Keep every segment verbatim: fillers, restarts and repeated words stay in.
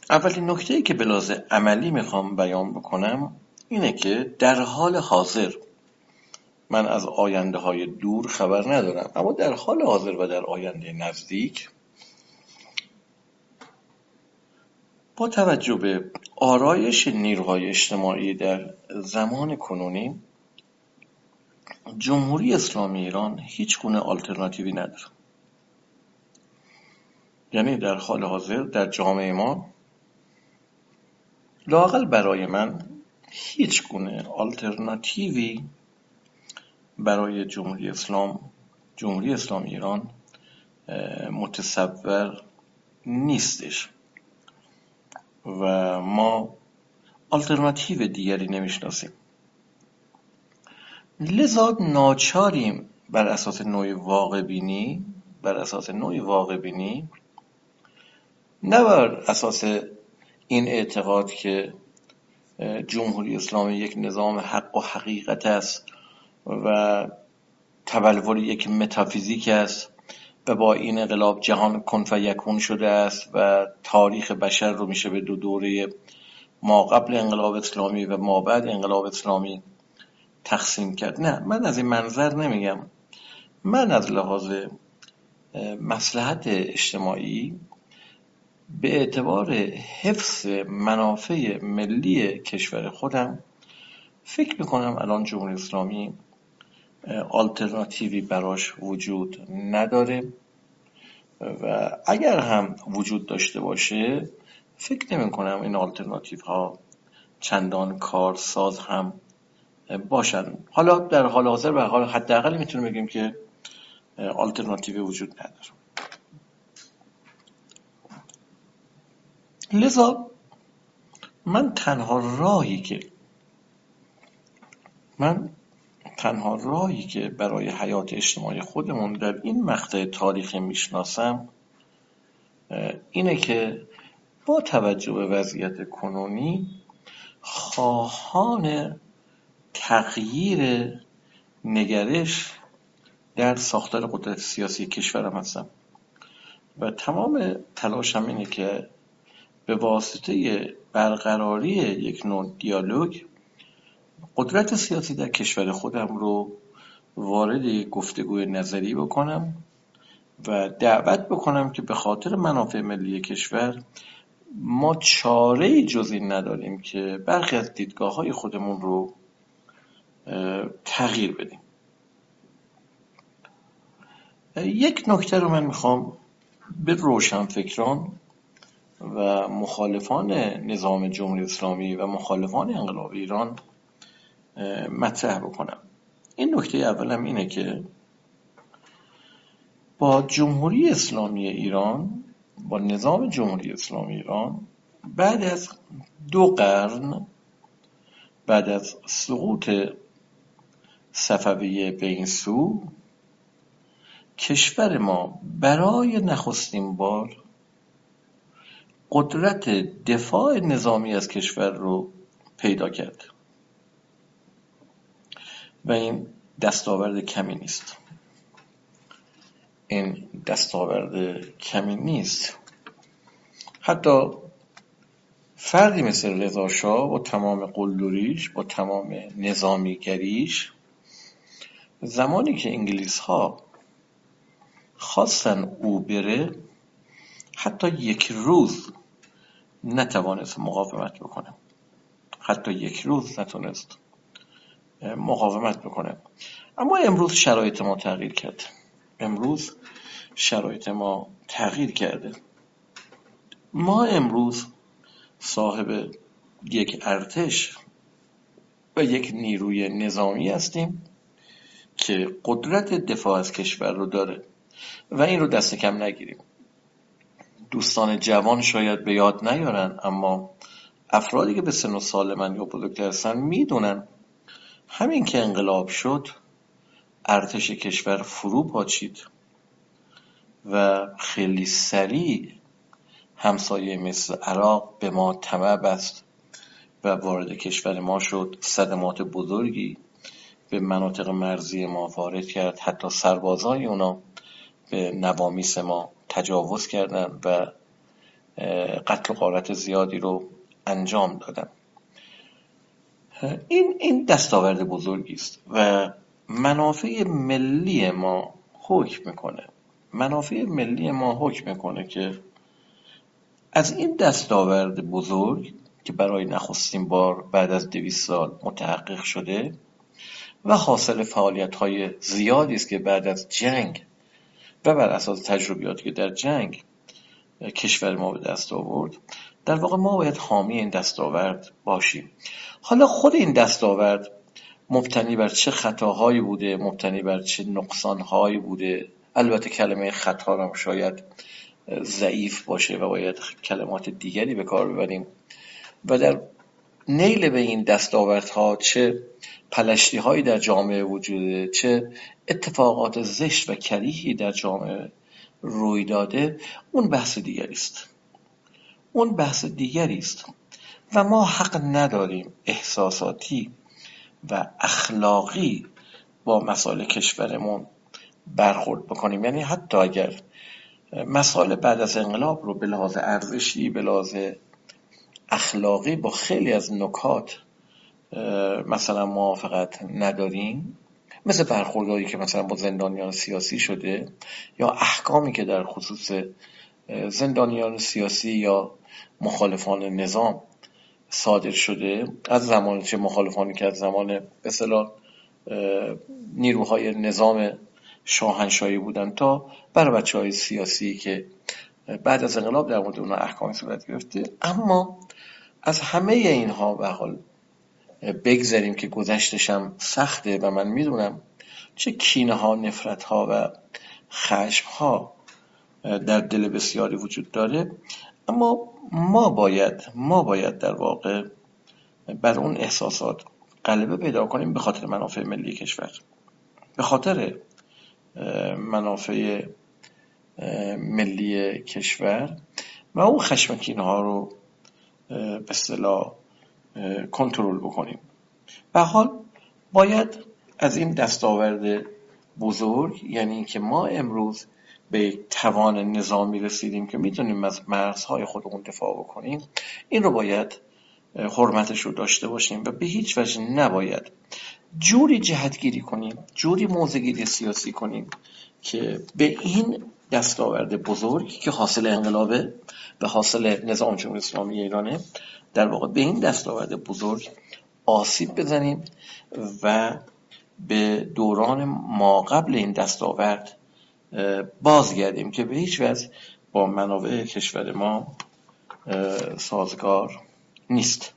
اولین نکته‌ای که به لحاظ عملی میخوام بیان بکنم اینه که در حال حاضر من از آینده های دور خبر ندارم، اما در حال حاضر و در آینده نزدیک با توجه به آرایش نیروهای اجتماعی در زمان کنونی جمهوری اسلامی ایران هیچ گونه آلترناتیوی نداره. یعنی در حال حاضر در جامعه ما لااقل برای من هیچ گونه آلترناتیوی برای جمهوری اسلام جمهوری اسلامی ایران متصور نیستش و ما آلترناتیو دیگری نمیشناسیم. لذا ناچاریم بر اساس نوع واقع بینی بر اساس نوع واقع بینی نه بر اساس این اعتقاد که جمهوری اسلامی یک نظام حق و حقیقت است و تبلور یک متافیزیک است و با این انقلاب جهان کن فیکون شده است و تاریخ بشر رو میشه به دو دوره ما قبل انقلاب اسلامی و ما بعد انقلاب اسلامی تقسیم کرد. نه، من از این منظر نمیگم. من از لحاظ مصلحت اجتماعی به اعتبار حفظ منافع ملی کشور خودم فکر میکنم الان جمهوری اسلامی آلترناتیوی براش وجود نداره و اگر هم وجود داشته باشه فکر نمی کنم این آلترناتیو ها چندان کارساز هم باشن. حالا در حال حاضر به حال حداقل میتونیم بگیم که آلترناتیو وجود نداره. لذا من تنها راهی که من تنها راهی که برای حیات اجتماعی خودمون در این مقطع تاریخی میشناسم اینه که با توجه به وضعیت کنونی خواهان تغییر نگرش در ساختار قدرت سیاسی کشورم هستم و تمام تلاشم اینه که به واسطه برقراری یک نوع دیالوگ قدرت سیاسی در کشور خودم رو وارد گفتگوی نظری بکنم و دعوت بکنم که به خاطر منافع ملی کشور ما چاره‌ای جز این نداریم که برخی از دیدگاه‌های خودمون رو تغییر بدیم. یک نکته رو من میخوام به روشنفکران و مخالفان نظام جمهوری اسلامی و مخالفان انقلاب ایران مطرح بکنم. این نکته اولم اینه که با جمهوری اسلامی ایران با نظام جمهوری اسلامی ایران بعد از دو قرن بعد از سقوط صفویه به این سو کشور ما برای نخستین بار قدرت دفاع نظامی از کشور رو پیدا کرد و این دستاورد کمی نیست. این دستاورد کمی نیست. حتی فردی مثل رضا شاه با تمام قلدریش با تمام نظامیگریش زمانی که انگلیس ها خواستن او بره حتی یک روز نتوانست مقاومت بکنه. حتی یک روز نتونست مقاومت بکنه. اما امروز شرایط ما تغییر کرد. امروز شرایط ما تغییر کرده. ما امروز صاحب یک ارتش و یک نیروی نظامی هستیم که قدرت دفاع از کشور رو داره و این رو دست کم نگیریم. دوستان جوان شاید به یاد نیارن، اما افرادی که به سن و سال من یا بزرگتر هستن میدونن همین که انقلاب شد ارتش کشور فرو پاشید و خیلی سریع همسایه مثل عراق به ما طمع بست و وارد کشور ما شد. صدمات بزرگی به مناطق مرزی ما وارد کرد. حتی سربازای اونا به نوامیس ما تجاوز کردند و قتل و غارت زیادی رو انجام دادن. این این دستاورد بزرگی است و منافع ملی ما حکم میکنه منافع ملی ما حکم میکنه که از این دستاورد بزرگ که برای نخستین بار بعد از دویست سال متحقق شده و حاصل فعالیت‌های زیادی است که بعد از جنگ و بر اساس تجربیاتی که در جنگ کشور ما به دست آورد، در واقع ما باید حامی این دستاورد باشیم. حالا خود این دستاورد مبتنی بر چه خطاهایی بوده، مبتنی بر چه نقصانهایی بوده، البته کلمه خطا هم شاید ضعیف باشه و باید کلمات دیگری به کار ببریم و در نیل به این دستاوردها چه پلشتی هایی در جامعه وجوده، چه اتفاقات زشت و کریهی در جامعه روی داده، اون بحث دیگری است اون بحث دیگری است و ما حق نداریم احساساتی و اخلاقی با مسائل کشورمون برخورد بکنیم. یعنی حتی اگر مسائل بعد از انقلاب رو به لحاظ ارزشی، به لحاظ اخلاقی با خیلی از نکات مثلا موافقت نداریم، مثل برخوردایی که مثلا با زندانیان سیاسی شده یا احکامی که در خصوص زندانیان سیاسی یا مخالفان نظام صادر شده، از زمان چه مخالفانی که از زمان به اصطلاح نیروهای نظام شاهنشاهی بودن تا برای بچه‌های سیاسی که بعد از انقلاب در مورد اونها احکامی صورت گرفته. اما از همه اینها به حال بگذاریم که گذشتش هم سخته و من میدونم چه کینه ها، نفرت ها و خشم ها در دل بسیاری وجود داره، اما ما باید ما باید در واقع بر اون احساسات غلبه پیدا کنیم به خاطر منافع ملی کشور، به خاطر منافع ملی کشور و اون خشم و کینه ها رو به اصطلاح کنترل بکنیم. به حال باید از این دستاورد بزرگ، یعنی اینکه ما امروز به توان نظامی رسیدیم که میتونیم از مرزهای خودمون دفاع بکنیم، این رو باید حرمتش رو داشته باشیم و به هیچ وجه نباید جوری جهتگیری کنیم، جوری موضع‌گیری سیاسی کنیم که به این دستاورد بزرگ که حاصل انقلابه و حاصل نظام جمهوری اسلامی ایرانه، در واقع به این دستاورد بزرگ آسیب بزنیم و به دوران ما قبل این دستاورد بازگردیم که به هیچ وجه با منابع کشور ما سازگار نیست.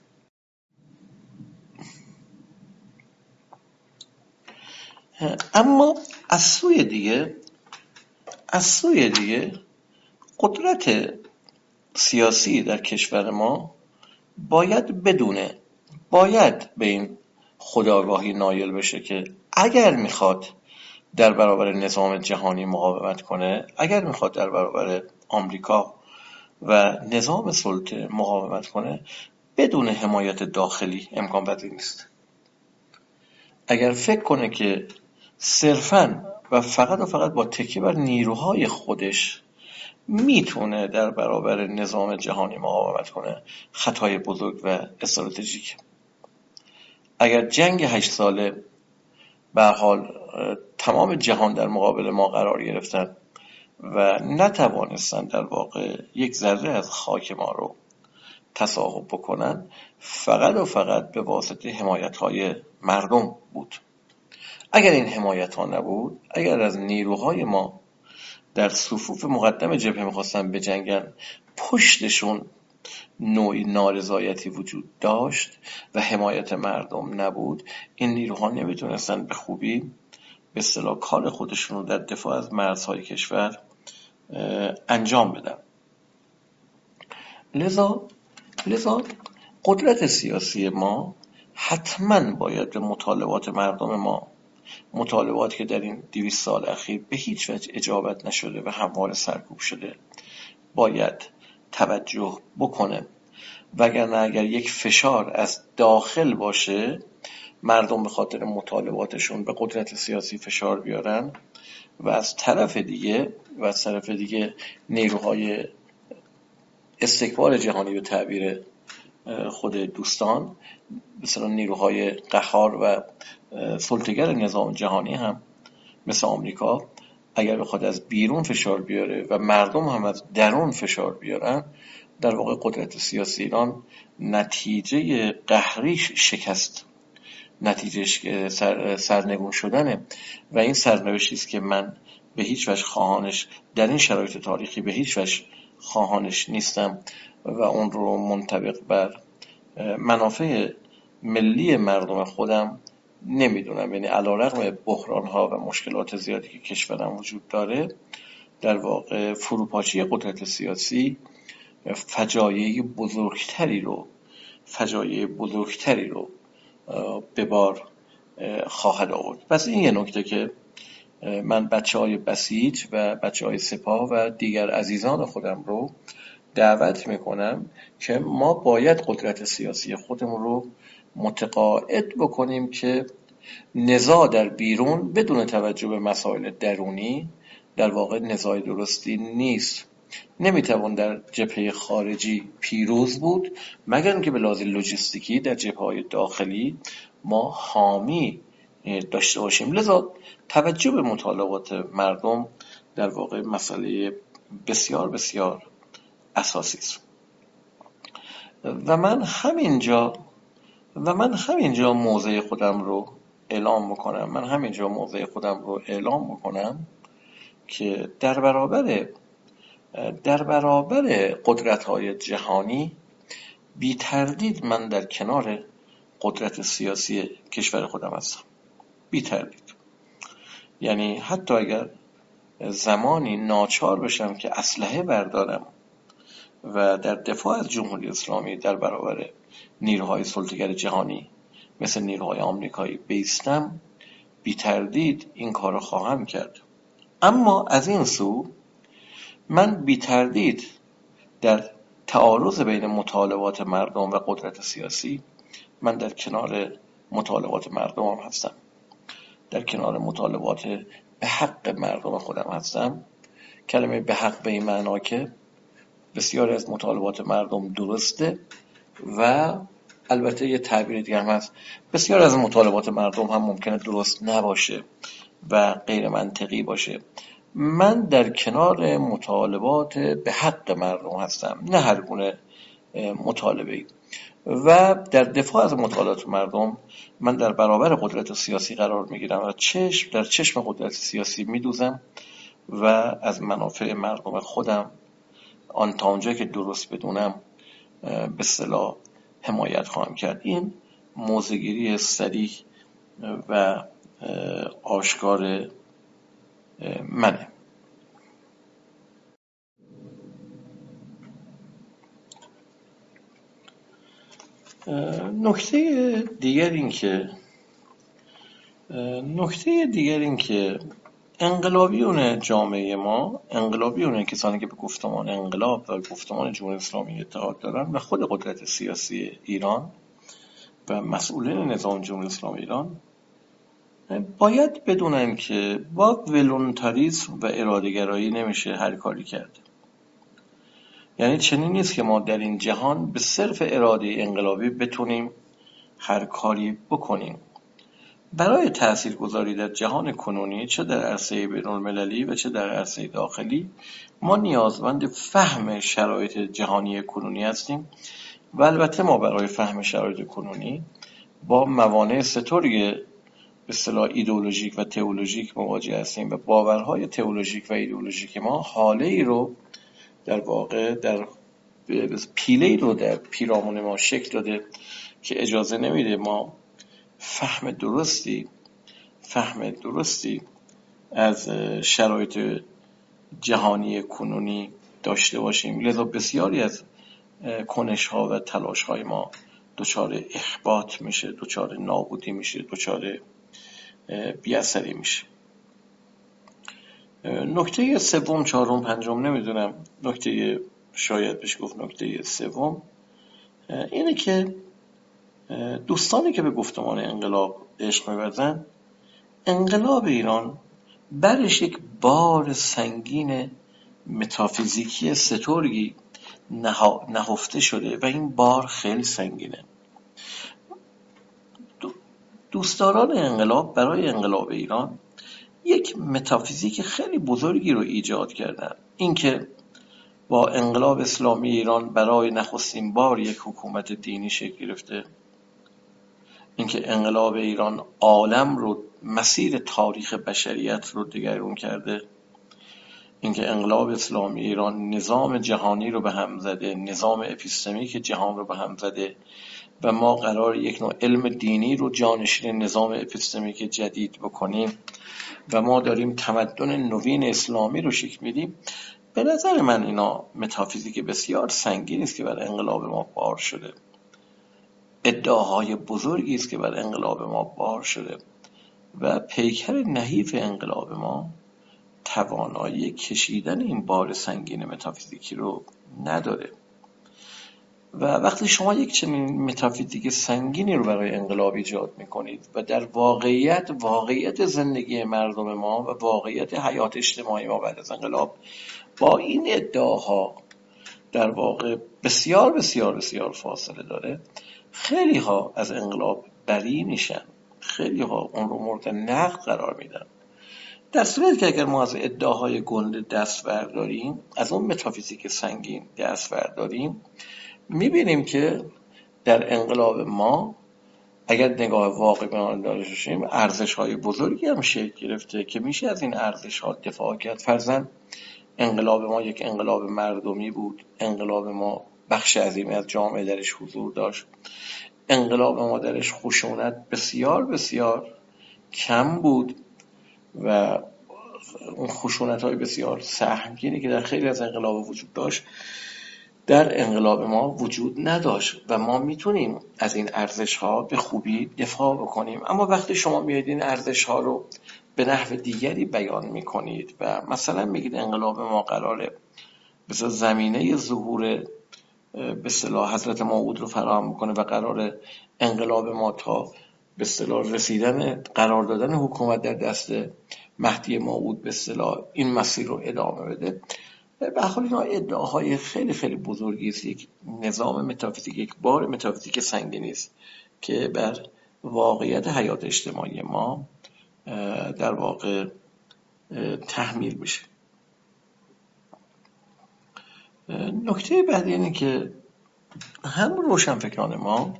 اما از سوی دیگه از سوی دیگه قدرت سیاسی در کشور ما باید بدونه باید به این خودآگاهی نایل بشه که اگر میخواد در برابر نظام جهانی مقاومت کنه، اگر میخواد در برابر آمریکا و نظام سلطه مقاومت کنه، بدون حمایت داخلی امکان پذیر نیست. اگر فکر کنه که صرفاً و فقط و فقط با تکیه بر نیروهای خودش میتونه در برابر نظام جهانی مقاومت کنه، خطای بزرگ و استراتژیک. اگر جنگ هشت ساله به حال تمام جهان در مقابل ما قرار گرفتن و نتوانستن در واقع یک ذره از خاک ما رو تصاحب بکنن، فقط و فقط به واسطه حمایت‌های مردم بود. اگر این حمایت ها نبود، اگر از نیروهای ما در صفوف مقدم جبهه میخواستن بجنگن پشتشون نوعی نارضایتی وجود داشت و حمایت مردم نبود، این نیروها نمیتونستن به خوبی به اصطلاح کار خودشون رو در دفاع از مرزهای کشور انجام بدن. لذا لذا قدرت سیاسی ما حتما باید به مطالبات مردم ما، مطالباتی که در این دویست سال اخیر به هیچ وجه اجابت نشده و همواره سرکوب شده، باید توجه بکنه. وگرنه اگر یک فشار از داخل باشه، مردم به خاطر مطالباتشون به قدرت سیاسی فشار بیارن و از طرف دیگه و از طرف دیگه نیروهای استکبار جهانی به تعبیر خود دوستان، مثلا نیروهای قهار و سلطه‌گر نظام جهانی هم مثل آمریکا اگر بخواد از بیرون فشار بیاره و مردم هم از درون فشار بیارن، در واقع قدرت سیاسی ایران نتیجه قهریش شکست، نتیجهش سر سرنگون شدنه و این سرنوشتی است که من به هیچ وجه خواهانش در این شرایط تاریخی به هیچ وجه خواهانش نیستم و اون رو منطبق بر منافع ملی مردم خودم نمیدونم. یعنی علیرغم بحران ها و مشکلات زیادی که کشورم وجود داره، در واقع فروپاشی قدرت سیاسی فجایع بزرگتری رو فجایع بزرگتری رو به بار خواهد آورد. پس این یه نکته که من بچه های بسیج و بچه های سپاه و دیگر عزیزان خودم رو دعوت میکنم که ما باید قدرت سیاسی خودمون رو متقاعد بکنیم که نزاع در بیرون بدون توجه به مسائل درونی در واقع نزاع درستی نیست. نمیتوان در جبهه خارجی پیروز بود مگر اینکه به لحاظ لوجستیکی در جبهه‌های داخلی ما حامی داشته باشیم. لذا توجه به مطالبات مردم در واقع مسئله بسیار بسیار اساسی است. و من همینجا و من همینجا موضع خودم رو اعلام میکنم من همینجا موضع خودم رو اعلام میکنم که در برابر در برابر قدرت‌های جهانی بی تردید من در کنار قدرت سیاسی کشور خودم هستم، بی تردید. یعنی حتی اگر زمانی ناچار بشم که اسلحه بردارم و در دفاع از جمهوری اسلامی در برابر نیروهای سلطه‌گر جهانی مثل نیروهای آمریکایی بیستم، بی تردید این کار رو خواهم کرد. اما از این سو من بی تردید در تعارض بین مطالبات مردم و قدرت سیاسی من در کنار مطالبات مردم هم هستم، در کنار مطالبات به حق مردم خودم هستم. کلمه به حق به این معنا که بسیاری از مطالبات مردم درسته و البته یه تعبیر دیگه هم هست، بسیار از مطالبات مردم هم ممکنه درست نباشه و غیر منطقی باشه. من در کنار مطالبات به حق مردم هستم، نه هر گونه مطالبه‌ای. و در دفاع از مطالبات مردم من در برابر قدرت سیاسی قرار میگیرم و چشم در چشم قدرت سیاسی میدوزم و از منافع مردم خودم آن تا اونجا که درست بدونم به اصطلاح حمایت خواهم کرد. این موضع‌گیری صریح و آشکار منه. نکته دیگر این که نکته دیگر این که انقلابیون جامعه ما، انقلابیون کسانی که به گفتمان انقلاب و گفتمان جمهوری اسلامی اعتقاد دارن و خود قدرت سیاسی ایران و مسئولین نظام جمهوری اسلامی ایران باید بدونن که با ولونتاریسم و اراده‌گرایی نمیشه هر کاری کرد. یعنی چنین نیست که ما در این جهان به صرف اراده انقلابی بتونیم هر کاری بکنیم. برای تاثیرگذاری در جهان کنونی، چه در عرصه بین‌المللی و چه در عرصه داخلی، ما نیازمند فهم شرایط جهانی کنونی هستیم و البته ما برای فهم شرایط کنونی با موانع ستوری به اصطلاح ایدئولوژیک و تئولوژیک مواجه هستیم و باورهای تئولوژیک و ایدئولوژیک ما حاله ای رو در واقع در پیله ای رو در پیرامون ما شکل داده که اجازه نمیده ما فهم درستی فهم درستی از شرایط جهانی کنونی داشته باشیم. لذا بسیاری از کنش ها و تلاش های ما دچار احباط میشه، دچار نابودی میشه، دچار بی‌اثری میشه. نکته سوم، چهارم، پنجم نمیدونم، نکته شاید بهش گفت نکته سوم اینه که دوستانی که به گفتمان انقلاب عشق می‌ورزن، انقلاب ایران برش یک بار سنگین متافیزیکی سترگی نهفته شده و این بار خیلی سنگینه. دوستداران انقلاب برای انقلاب ایران یک متافیزیک خیلی بزرگی رو ایجاد کردن. اینکه با انقلاب اسلامی ایران برای نخستین بار یک حکومت دینی شکل گرفته، اینکه انقلاب ایران عالم رو، مسیر تاریخ بشریت رو دگرگون کرده، اینکه انقلاب اسلامی ایران نظام جهانی رو به هم زده، نظام اپیستمیک جهان رو به هم زده و ما قرار یک نوع علم دینی رو جانشین نظام اپیستمیک جدید بکنیم و ما داریم تمدن نوین اسلامی رو شکل میدیم. به نظر من اینا متافیزیک بسیار سنگینی است که بر انقلاب ما بار شده، ادعاهای بزرگی است که بر انقلاب ما بار شده و پیکر نحیف انقلاب ما توانایی کشیدن این بار سنگین متافیزیکی رو نداره. و وقتی شما یک چنین متافیزیک سنگینی رو برای انقلاب ایجاد میکنید و در واقعیت واقعیت زندگی مردم ما و واقعیت حیات اجتماعی ما بعد از انقلاب با این ادعاها در واقع بسیار بسیار بسیار فاصله داره، خیلی ها از انقلاب بری میشن، خیلی ها اون رو مورد نقد قرار میدن. در صورتی که اگر ما از ادعاهای گنده دست برداریم، از اون متافیزیک سنگین دست برداریم، میبینیم که در انقلاب ما اگر نگاه واقعی به آن داشته باشیم ارزش‌های بزرگی هم شکل گرفته که میشه از این ارزش‌ها دفاع کرد. فرضاً انقلاب ما یک انقلاب مردمی بود، انقلاب ما بخش عظیمی از جامعه درش حضور داشت، انقلاب ما درش خشونت بسیار بسیار کم بود و اون خشونت‌های بسیار سهمگینی که در خیلی از انقلاب وجود داشت در انقلاب ما وجود نداشت و ما میتونیم از این ارزش‌ها به خوبی دفاع بکنیم. اما وقتی شما میایید این ارزش‌ها رو به نحو دیگری بیان میکنید و مثلا میگید انقلاب ما قراره مثلا زمینه ظهور به اصطلاح حضرت موعود رو فراهم میکنه و قراره انقلاب ما تا به اصطلاح رسیدن قرار دادن حکومت در دست مهدی موعود به اصطلاح این مسیر رو ادامه بده، به حال اینا ادعاهای خیلی خیلی بزرگی است. یک نظام متافیزیک، یک بار متافیزیک سنگینی است که بر واقعیت حیات اجتماعی ما در واقع تحمیل میشه. نکته بعدی اینه که هم روشنفکران ما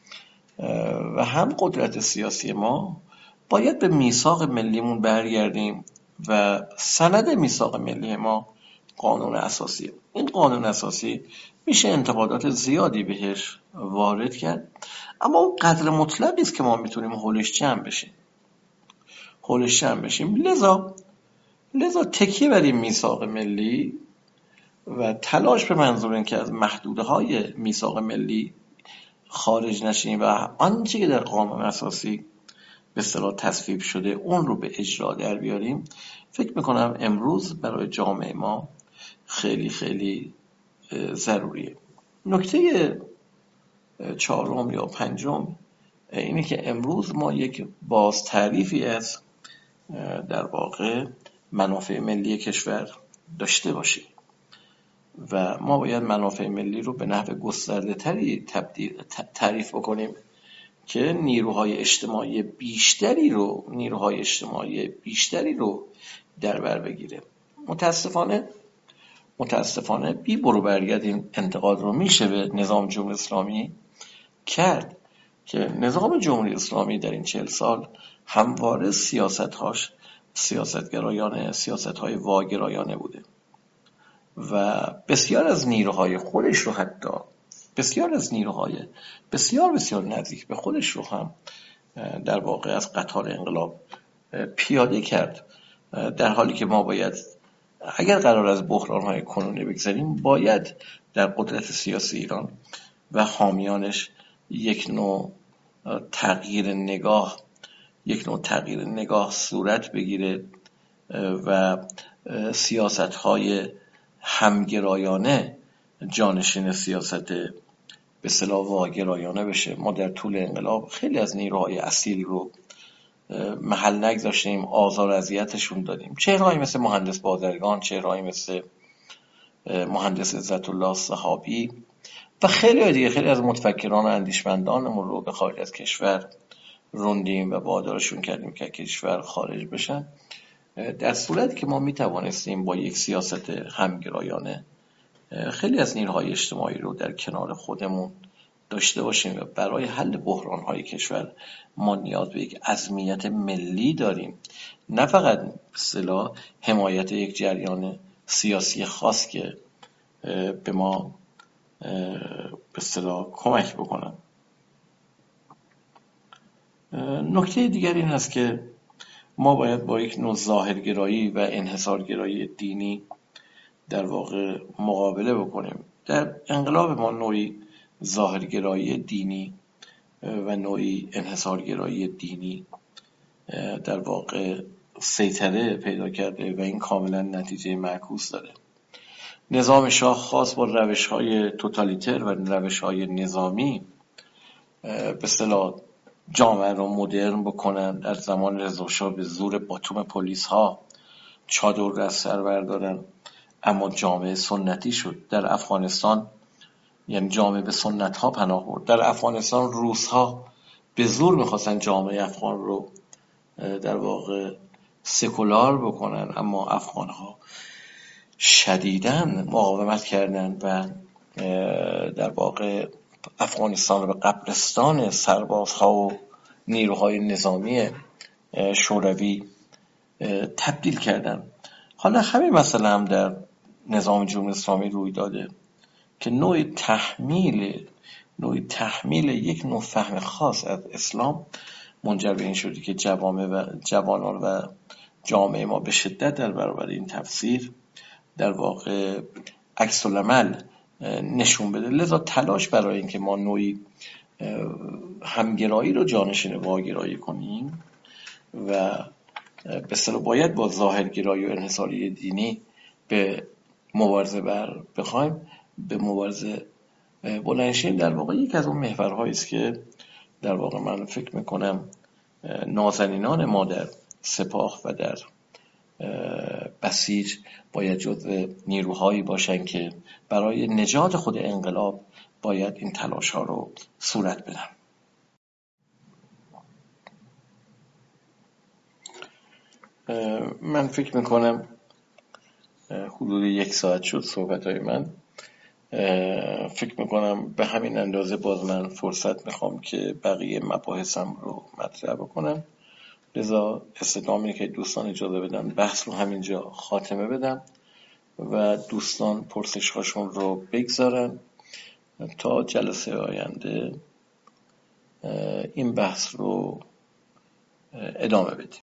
و هم قدرت سیاسی ما باید به میثاق ملیمون برگردیم و سند میثاق ملی ما قانون اساسی. این قانون اساسی میشه انتقادات زیادی بهش وارد کرد، اما اون قدر مطلقی است که ما میتونیم حولش جمع بشیم حولش جمع بشیم لذا لذا تکیه بر این میثاق ملی و تلاش به منظور اینکه از محدوده های میثاق ملی خارج نشیم و آنچه که در قانون اساسی به اصطلاح تصویب شده اون رو به اجرا در بیاریم، فکر میکنم امروز برای جامعه ما خیلی خیلی ضروریه. نکته چهارم یا پنجم اینه که امروز ما یک باز تعریفی از در واقع منافع ملی کشور داشته باشیم و ما باید منافع ملی رو به نحو گسترده تری تبدیل تعریف بکنیم که نیروهای اجتماعی بیشتری رو نیروهای اجتماعی بیشتری رو در بر بگیره. متاسفانه متاسفانه بی برو برگرد این انتقاد رو میشه به نظام جمهوری اسلامی کرد که نظام جمهوری اسلامی در این چهل سال همواره سیاست‌هاش سیاستگرایانه، سیاست‌های واگرایانه بوده و بسیار از نیروهای خودش رو حتی بسیار از نیروهای بسیار بسیار نزدیک به خودش رو هم در واقع از قطار انقلاب پیاده کرد، در حالی که ما باید اگر قرار از بحران‌های کنونی بگذاریم باید در قدرت سیاسی ایران و حامیانش یک نوع تغییر نگاه یک نوع تغییر نگاه صورت بگیره و سیاست‌های همگرایانه جانشین سیاست به اصطلاح واگرایانه بشه. ما در طول انقلاب خیلی از نیروهای اصیل رو محل نگذاشتیم، آزار اذیتشون دادیم، چهرهایی مثل مهندس بازرگان، چهرهایی مثل مهندس عزت الله صحابی و خیلی دیگه، خیلی از متفکران و اندیشمندانمون رو به خارج از کشور روندیم و وادارشون کردیم که کشور خارج بشن، در صورتی که ما میتوانستیم با یک سیاست همگرایانه خیلی از نیروهای اجتماعی رو در کنار خودمون داشته باشیم و برای حل بحران‌های کشور ما نیاز به یک عزمیت ملی داریم، نه فقط به اصطلاح حمایت یک جریان سیاسی خاص که به ما به اصطلاح کمک بکنن. نکته دیگر این هست که ما باید با یک نوع ظاهرگرایی و انحصارگرایی دینی در واقع مقابله بکنیم. در انقلاب ما نوعی ظاهرگرایی دینی و نوعی انحصارگرایی دینی در واقع سیطره پیدا کرده و این کاملا نتیجه معکوس داره. نظام شاه خاص با روش‌های توتالیتر و روش‌های نظامی به اصطلاح جامعه رو مدرن بکنن. در زمان رضا شاه به زور باتوم پلیس ها چادر رو از سر بردارن، اما جامعه سنتی شد. در افغانستان یعنی جامعه به سنت ها پناه برد. در افغانستان روس ها به زور میخواستن جامعه افغان رو در واقع سکولار بکنن، اما افغان ها شدیداً مقاومت کردن و در واقع افغانستان رو به قبرستان سربازها و نیروهای نظامی شوروی تبدیل کردن. حالا همین مسئله هم در نظام جمهوری اسلامی روی داده که نوع تحمیل نوع تحمیل یک نوع فهم خاص از اسلام منجر به این شده که جوامع و جوانان و جامعه ما به شدت در برابر این تفسیر در واقع عکس العمل نشون بده. لذا تلاش برای اینکه ما نوعی همگرایی رو جانشین واگرایی کنیم و به اصطلاح باید با ظاهرگرایی و انحصاری دینی به مبارزه بر بخوایم به مبارزه بلندشیم، در واقع یک از اون محورهایی است که در واقع من فکر میکنم نازنینان ما در سپاه و در بسیج باید جزو نیروهایی باشن که برای نجات خود انقلاب باید این تلاش ها رو صورت بدن. من فکر میکنم حدود یک ساعت شد صحبت های من. فکر میکنم به همین اندازه باز من فرصت میخوام که بقیه مباحثم رو مطرح بکنم. لذا استدامی که دوستان اجازه بدن بحث رو همینجا خاتمه بدم و دوستان پرسش هاشون رو بگذارن تا جلسه آینده این بحث رو ادامه بدیم.